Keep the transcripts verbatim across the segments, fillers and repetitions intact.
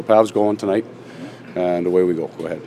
Pav's going tonight, and away we go. Go ahead.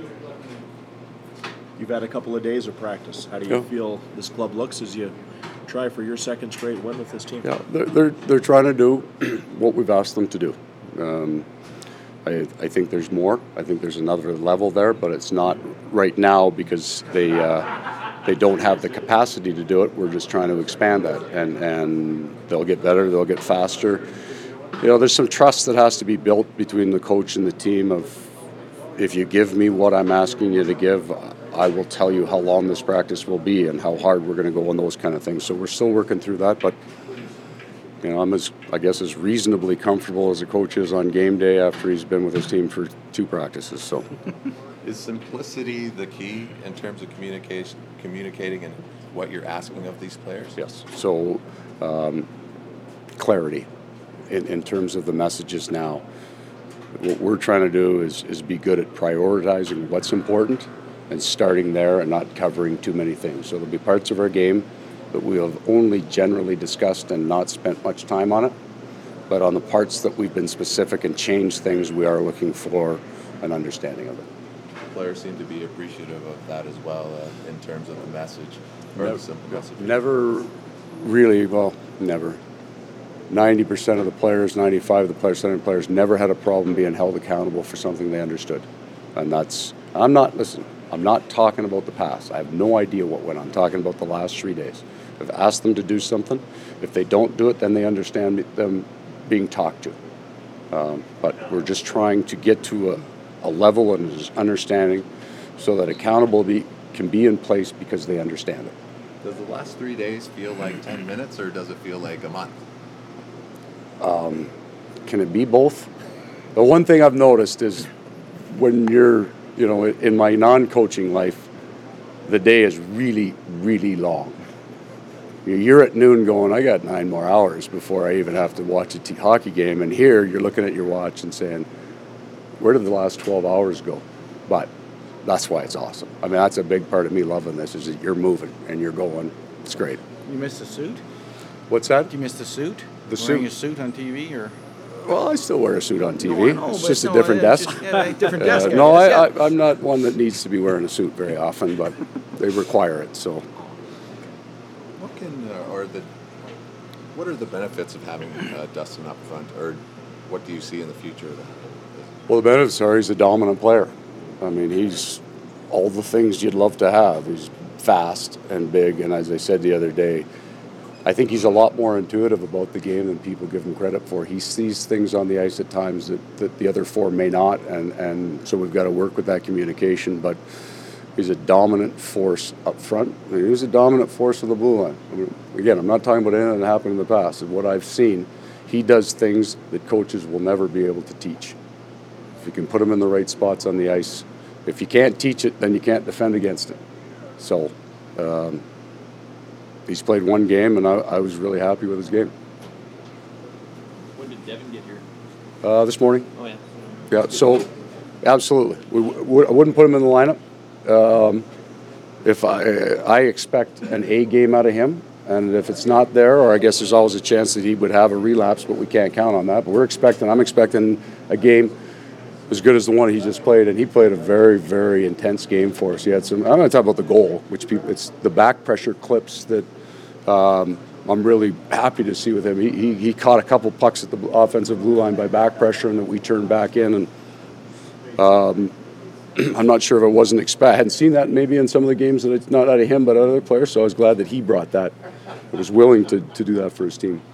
You've had a couple of days of practice. How do you Yeah. feel this club looks as you try for your second straight win with this team? Yeah, they're they're, they're trying to do what we've asked them to do. Um, I, I think there's more. I think there's another level there, but it's not right now because they uh, they don't have the capacity to do it. We're just trying to expand that, and and they'll get better. They'll get faster. You know, there's some trust that has to be built between the coach and the team. Of if you give me what I'm asking you to give, I will tell you how long this practice will be and how hard we're going to go on those kind of things. So we're still working through that, but you know, I'm as I guess as reasonably comfortable as a coach is on game day after he's been with his team for two practices. So, is simplicity the key in terms of communication, communicating, and what you're asking of these players? yes. So, um, clarity in, in terms of the messages now. What we're trying to do is is be good at prioritizing what's important and starting there and not covering too many things. So there'll be parts of our game that we have only generally discussed and not spent much time on it. But on the parts that we've been specific and changed things, we are looking for an understanding of it. Players seem to be appreciative of that as well uh, in terms of the message, or Never, the simple message. never really, well, never. ninety percent of the players, ninety-five of the players, seventy players never had a problem being held accountable for something they understood. And that's, I'm not, listen, I'm not talking about the past. I have no idea what went on. I'm talking about the last three days. I've asked them to do something. If they don't do it, then they understand them being talked to. Um, but we're just trying to get to a, a level and understanding so that accountability can be in place because they understand it. Does the last three days feel like ten minutes, or does it feel like a month? Um, can it be both? The one thing I've noticed is when you're, you know, in my non-coaching life, the day is really, really long. You're at noon going, I got nine more hours before I even have to watch a t- hockey game. And here you're looking at your watch and saying, where did the last twelve hours go? But that's why it's awesome. I mean, that's a big part of me loving this is that you're moving and you're going. It's great. You missed the suit? What's that? You missed the suit? The Wearing suit? a suit on T V, or? Well, I still wear a suit on T V. No, I know, it's but just a no, different yeah, desk. just- yeah, different Uh, desk. no, I, yeah. I, I'm not one that needs to be wearing a suit very often, but they require it. So, What can uh, or the what are the benefits of having uh, Dustin up front, or what do you see in the future of that? well, the benefits are he's a dominant player. I mean, he's all the things you'd love to have. He's fast and big, and as I said the other day, I think he's a lot more intuitive about the game than people give him credit for. He sees things on the ice at times that, that the other four may not, and, and so we've got to work with that communication. But he's a dominant force up front. I mean, he was a dominant force of the blue line. I mean, again, I'm not talking about anything that happened in the past. And what I've seen, he does things that coaches will never be able to teach. If you can put him in the right spots on the ice, if you can't teach it, then you can't defend against it. So um, he's played one game, and I, I was really happy with his game. When did Devin get here? Uh, this morning. Oh, yeah. Yeah, so absolutely. We, w- I wouldn't put him in the lineup. Um, if I, I expect an A game out of him, and if it's not there, or I guess there's always a chance that he would have a relapse, but we can't count on that. But we're expecting, I'm expecting a game as good as the one he just played, and he played a very, very intense game for us. He had some. I'm going to talk about the goal, which people, it's the back pressure clips that um, I'm really happy to see with him. He, he he caught a couple pucks at the offensive blue line by back pressure, and that we turned back in. And um, I'm not sure if I wasn't expect. I hadn't seen that maybe in some of the games that it's not out of him, but other players. So I was glad that he brought that. He was willing to to do that for his team.